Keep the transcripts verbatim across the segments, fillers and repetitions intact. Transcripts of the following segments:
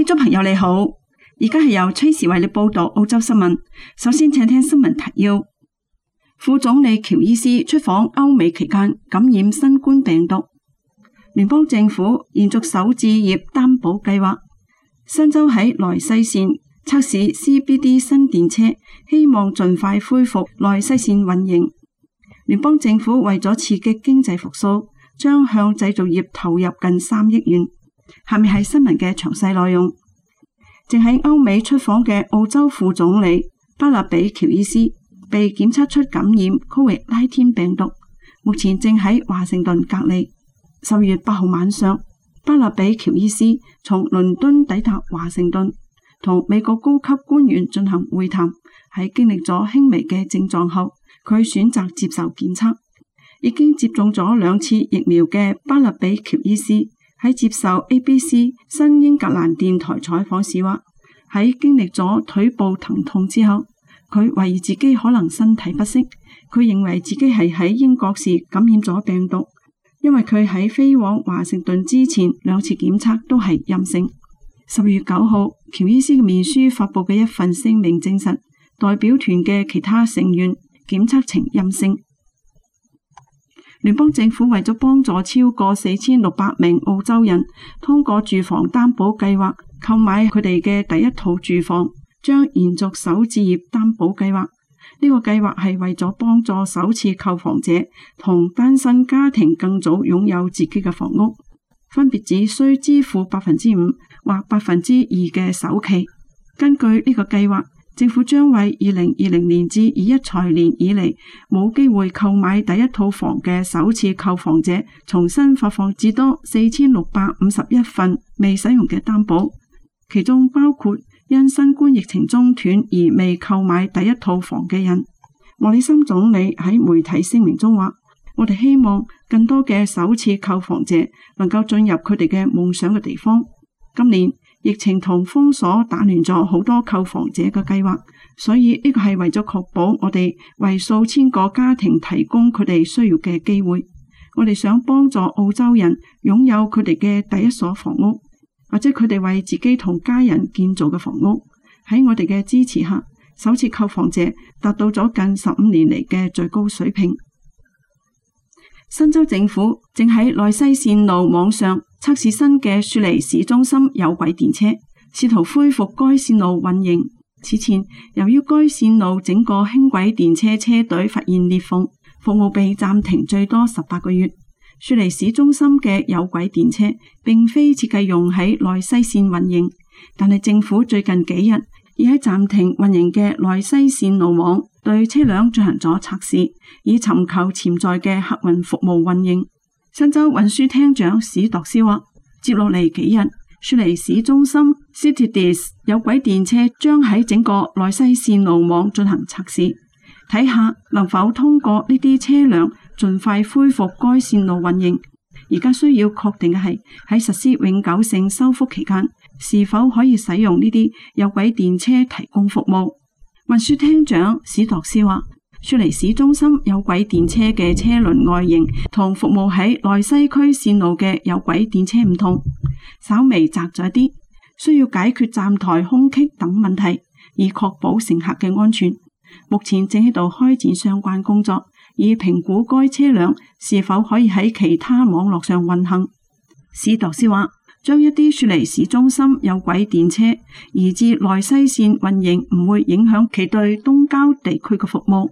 眾朋友你好，而家係由崔時為你報道澳洲新聞。首先請聽新聞提要。副總理喬伊斯出訪歐美期間感染新冠病毒。聯邦政府延續首置業擔保計劃。新州喺萊西線測試 C B D 新電車，希望盡快恢復萊西線運營。聯邦政府為咗刺激經濟復甦，將向製造業投入近三億元。下面係新聞嘅詳細內容。正喺歐美出訪嘅澳洲副總理巴納比喬伊斯被檢測出感染 Covid 十九 病毒，目前正喺華盛頓隔離。十月八號晚上，巴納比喬伊斯從倫敦抵達華盛頓，同美國高級官員進行會談。喺經歷咗輕微嘅症狀後，佢選擇接受檢測。已經接種咗兩次疫苗嘅巴納比喬伊斯喺接受 A B C 新英格蘭電台採訪時話，喺經歷咗腿部疼痛之後，佢懷疑自己可能身體不適。佢認為自己係喺英國時感染咗病毒，因為佢喺飛往華盛頓之前兩次檢測都係陰性。十月九號，喬伊斯嘅面書發佈嘅一份聲明證實，代表團嘅其他成員檢測呈陰性。聯邦政府為咗幫助超過四千六百名澳洲人通過住房擔保計劃購買佢哋嘅第一套住房，將延續首置業擔保計劃。呢個計劃係為咗幫助首次購房者同單身家庭更早擁有自己嘅房屋，分別只需支付百分之五或百分之二嘅首期。根據呢個計劃，政府將為二零二零年至二一財年以嚟冇機會購買第一套房嘅首次購房者，重新發放至多四千六百五十一份未使用嘅擔保，其中包括因新冠疫情中斷而未購買第一套房嘅人。莫里森總理喺媒體聲明中話，我哋希望更多嘅首次購房者能夠進入佢哋嘅夢想嘅地方。今年疫情同封鎖打亂咗好多購房者嘅計劃，所以呢個係為咗確保我哋為數千個家庭提供佢哋需要嘅機會。我哋想幫助澳洲人擁有佢哋嘅第一所房屋，或者佢哋為自己同家人建造嘅房屋。喺我哋嘅支持下，首次購房者達到咗近十五年嚟嘅最高水平。新州政府正喺內西線路網上測試新嘅雪梨市中心有軌電車，試圖恢復該線路運營。此前，由於該線路整個輕軌電車車隊發現裂縫，服務被暫停最多十八個月。雪梨市中心嘅有軌電車並非設計用喺內西線運營，但係政府最近幾日已喺暫停運營嘅內西線路網對車輛進行咗測試，以尋求潛在嘅客運服務運營。新州運輸廳長史度斯話，接落嚟幾日，雪梨市中心 Citydis 有軌電車將喺整個內西線路網進行測試，睇下能否通過呢啲車輛盡快恢復該線路運營。而家需要確定嘅係喺實施永久性修復期間，是否可以使用呢啲有軌電車提供服務。運輸廳長史度斯話，雪梨市中心有軌電車嘅車輪外形同服務喺內西區線路嘅有軌電車唔同，稍微窄咗啲，需要解決站台空隙等問題，以確保乘客嘅安全。目前正喺度開展相關工作，以評估該車輛是否可以喺其他網絡上運行。史度斯話，將一啲雪梨市中心有軌電車移至內西線運營唔會影響其對東郊地區嘅服務。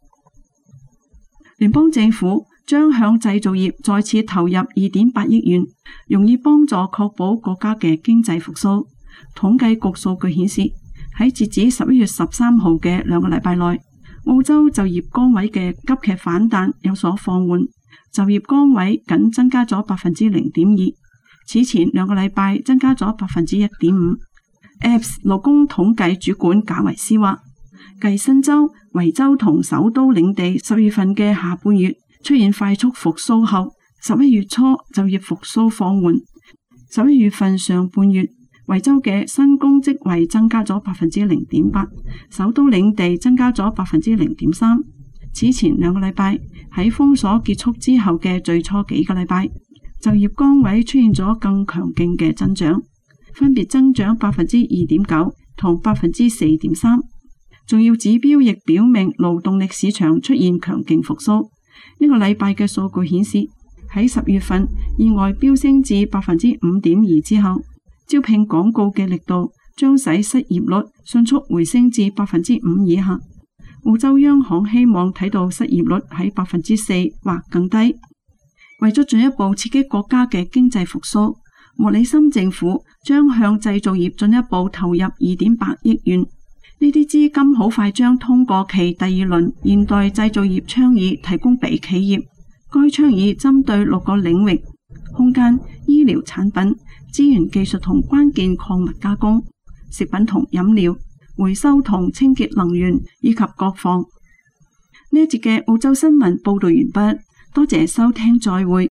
聯邦政府將向製造業再次投入二點八億元，用以幫助確保國家嘅經濟復甦。統計局數據顯示，喺截止十一月十三號嘅兩個禮拜內，澳洲就業崗位嘅急劇反彈有所放緩，就業崗位僅增加咗百分之零點二，此前兩個禮拜增加咗百分之一點五。A P S 勞工統計主管賈維斯話，繼新州、維州同首都領地十月份嘅下半月出現快速復甦後，十一月初就業復甦放緩。十一月份上半月，維州嘅新工職位增加咗百分之零點八，首都領地增加咗百分之零點三。此前兩個禮拜喺封鎖結束之後嘅最初幾個禮拜，就業崗位出現咗更強勁嘅增長。 分別增長百分之二點九同百分之四點三。重要指標亦表明勞動力市場出現強勁復甦。呢個禮拜嘅數據顯示，喺十月份意外飆升至百分之五點二之後，招聘廣告嘅力度將使失業率迅速回升至百分之五以下。澳洲央行希望睇到失業率喺百分之四或更低。為咗進一步刺激國家嘅經濟復甦，莫里森政府將向製造業進一步投入二點八億元。呢啲資金好快將通過其第二輪現代製造業倡議提供俾企業。該倡議針對六個領域：空間、醫療產品、資源技術同關鍵礦物加工、食品同飲料、回收同清潔能源以及國防。呢一節嘅澳洲新聞報道完畢，多謝收聽，再會。